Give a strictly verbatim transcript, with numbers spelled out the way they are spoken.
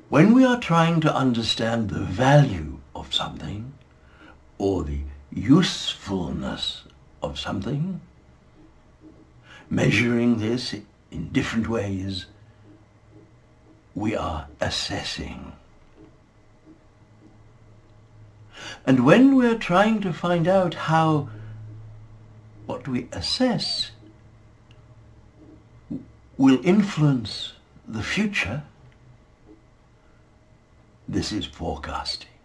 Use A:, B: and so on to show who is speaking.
A: When we are trying to understand the value of something or the usefulness of something, measuring this in different ways, we are assessing. And when we're trying to find out how what we assess will influence the future, this is forecasting.